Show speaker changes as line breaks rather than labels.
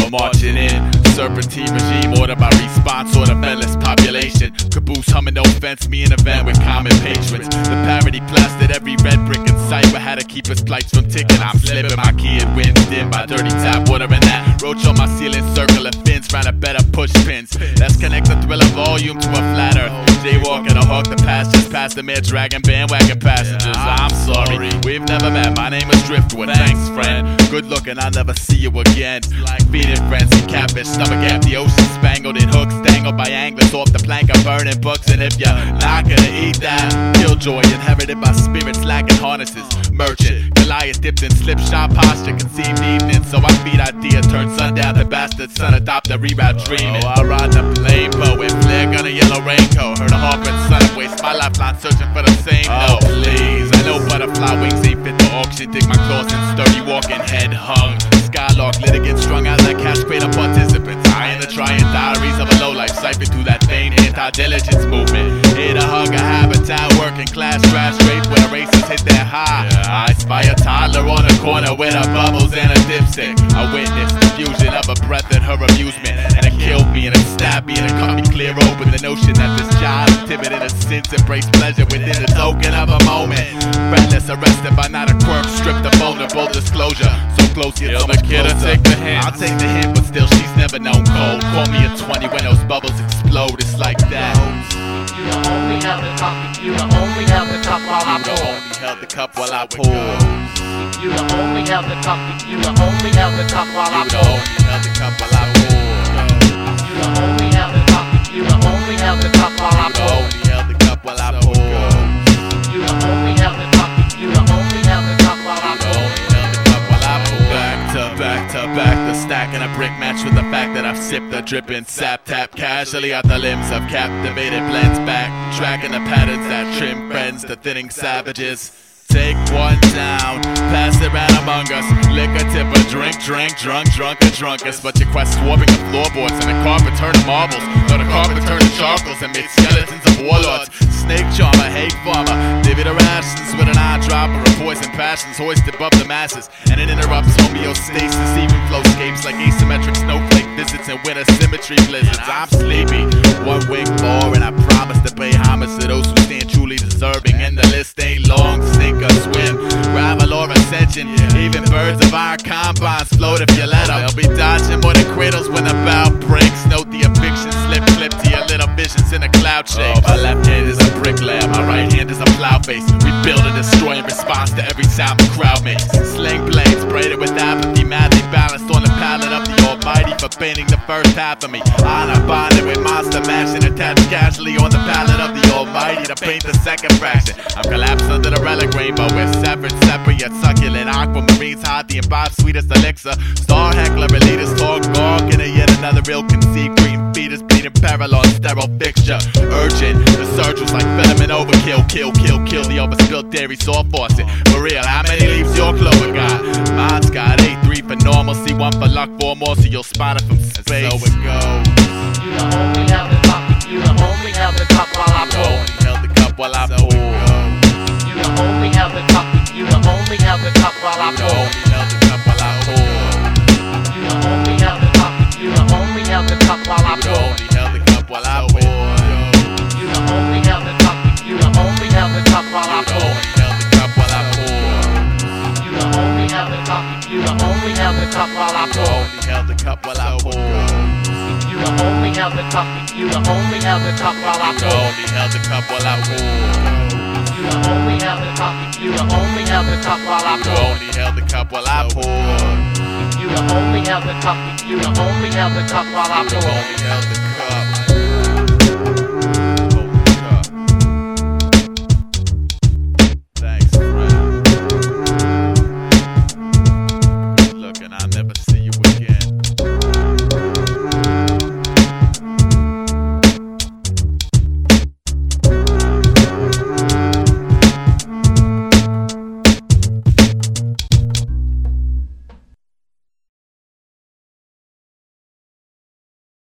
marching in. Serpentine regime, order by response, order endless population. Caboose humming, no offense, me in a van with common patrons. The parody plastered every red brick in sight, but had to keep his plights from ticking. I'm slipping my key and wind dim by dirty tap water and that. Roach on my ceiling, circle of fins, round a better push pins. Let's connect the thriller volume to a flat earth. Jaywalking a hawk the past, just past the mere dragon bandwagon passengers. I'm sorry, we've never met, my name is Driftwood. Thanks friend, good looking, I'll never see you again. Like feeding frenzy, catfish, stomach empty, ocean spangled in hooks, dangled by anglers off the plank of burning books. And if you're not gonna eat that, killjoy inherited by spirits lacking harnesses. Merchant, Goliath dipped in slipshod posture, conceived evening. So I feed idea, turn sundown to bastard, son adopt a reroute dreaming. I ride the plane poet, flare gun a yellow raincoat. Heard a harp and sun and waste my lifeline searching for the same note. Please, I know butterfly wings ain't fit the auction. Dig my claws in sturdy walking, head hung. Skylark litigant strung out like cash crater participants. I in the trying diaries of a lowlife, siphon through that vain anti-diligence movement. Here to hug a habitat, working class trash rape where the races hit their high. I spy a toddler on a corner with her bubbles and a dipstick. I witnessed the fusion of a breath and her amusement, and it killed me and it stabbed me and it cut me clear open. The notion that this child is timid innocence, embrace pleasure within the token of a moment. Friendless, arrested by not a quirk, stripped of vulnerable disclosure. So close, you're so much closer. Take the hint. I'll take the hint, but still she's never known cold. Call me a 20 when those bubbles explode. It's like that.
You only held the cup. You only held the cup while I pour.
You only held the cup while I pour.
You only held the cup. You only held the cup while I pour.
You only held the cup while I pour.
You only held the cup. You only held the cup while I pour.
You only held the cup while I pour.
You only held the cup. You only held the cup while I pour.
Back to back, the stack and a brick match with the fact that I've sipped the dripping sap tap casually out the limbs of captivated blends back, tracking the patterns that trim friends to thinning savages. Take one down, pass it round among us. Lick a tip, a drink, drunkest. But your quest swarming the floorboards and the carpet turn to marbles. No, the carpet turned to charcoals and made skeletons of warlords. Snake charmer, hate farmer, divvy the rations with an eyedropper of poison passions hoisted above the masses. And it interrupts homeostasis, even flowscapes like asymmetric snowflake visits and winter symmetry blizzards. I'm sleepy, one wing more, and I promise to pay homage to those who stand truly deserving. And the list ain't long, sink or swim, rival or ascension. Even birds of our combines float if you let them. They'll be dodging more than cradles when the bow breaks. Note the eviction slip clip to your little visions in a cloud shape. My left hand is a bricklayer, my right hand is a plow face. We build and destroy in response to every sound the crowd makes. Sling blades braided with apathy, madly balanced on the palette of the Almighty for painting the first half of me. Honor bonded with monster mashing, attached casually on the palette of the Almighty to paint the second fraction. I'm collapsed under the relic rainbow with separate yet succulent aquamarines, hot the imbibed sweetest elixir. Star heckler, elitist talk, gawk, and yet another real conceived green fetus bleeding parallel sterile fixture. Urgent, the surge was like filament overkill, kill the overspilled dairy saw faucet. For real, how many leaves your clover got? Mine's got 8-3 for normal, C1 for luck, 4 more so you'll spot it from space.
So it goes. You only held the cup. You only held the cup while I pour.
You only held the cup while I pour.
You only held the cup. You only held the cup while I pour.
You only held the cup while I pour.
You only held the cup. You only held the cup while I pour.
You only held the cup while I pour.
You only held the cup. You only held the cup while I pour.
You only held the cup while I pour.
You only held the cup. You only held the cup while I pour.
You only held the cup while I pour.
You only held the cup. You only held the cup while I pour.
You only held the cup while I pour.
You only held the cup. You only held the cup while I pour.
You only held the cup while I pour.
You only held the cup. You only held the cup while I pour.
You only held the cup.